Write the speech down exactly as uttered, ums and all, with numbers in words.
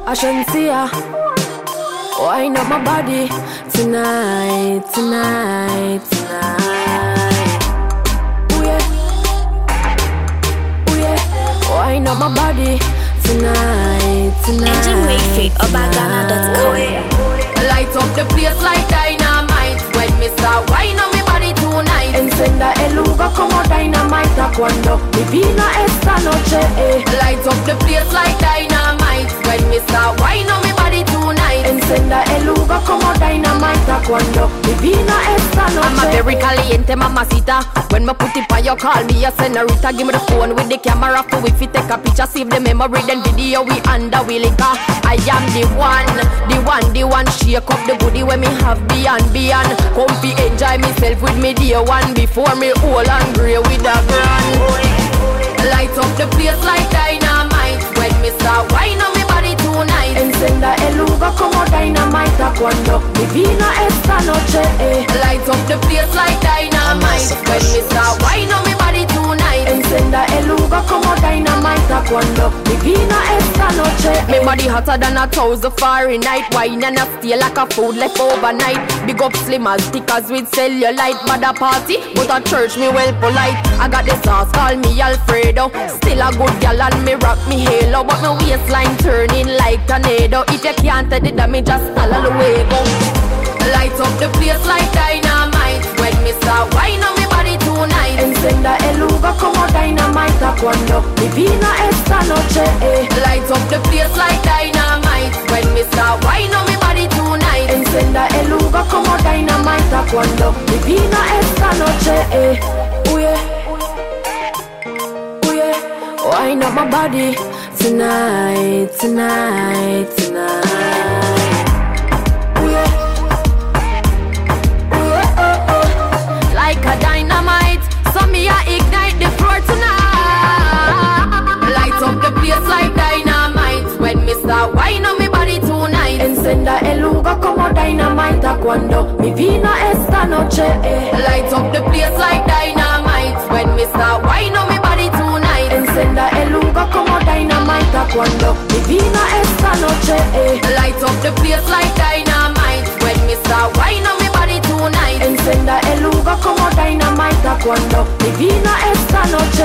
I shouldn't see ya. Wind up my body tonight, tonight, tonight. Ooh yeah, ooh yeah. Wind up my body tonight, tonight. Engine Wayfit, Obagana dot com. Light up the place like dynamite. When me start wine on me body tonight. Encenda el lugar como dynamite. Cuando mi vina esta noche eh. Light up the place like dynamite. When me start wine on me body tonight. Encenda el lugar como dynamite. Cuando mi vina esta noche. I'm a very caliente mamacita. When me put it on you call me a senorita. Give me the phone with the camera for if you take a picture. Save the memory then video we under we liquor. I am the one, the one, the one. Shake up the booty when me have beyond, beyond. Come fi enjoy myself with me dear one. Before me old and grey with a grand. Light up the place like dynamite. When me start wine on me body tonight. Encenda el lugar como dynamite. Cuando mi vina esta noche eh. Light up the place like dynamite. When me start wine on me body tonight. Encenda el lugar como dynamite. Cuando mi vina esta noche eh. Me body hotter than a thousand Fahrenheit. Wine and a stay like a food left overnight. Big up slimmers, stickers with cellulite. But a party, but a church me well polite. I got the sauce, call me Alfredo. Still a good gal and me rock me halo. But my waistline turning like tornado. If you can't tell it, me just all the way go. Light up the place like dynamite. When me start wine on me body tonight. Encenda el lugar como dynamite. Cuando mi vina esta noche eh. Light up the place like dynamite. When me start wine on me body tonight. Encenda el lugar como dynamite. Cuando mi vina esta noche eh. Ooh yeah, ooh yeah. Wind up my body tonight, tonight, tonight. Ooh yeah, ooh yeah, oh oh. Like a dynamite, so me a ignite the floor tonight. Light up the place like dynamite. When me start wine on me body tonight. Encenda el lugar como dynamite. Cuando mi vina esta noche eh. Light up the place like dynamite. When me start wine on me body tonight. Encenda el lugar como dynamite. Cuando mi vina esta noche eh. Light up the place like dynamite. When me start wine on me body tonight. Encenda el lugar como dynamite. Cuando mi vina esta noche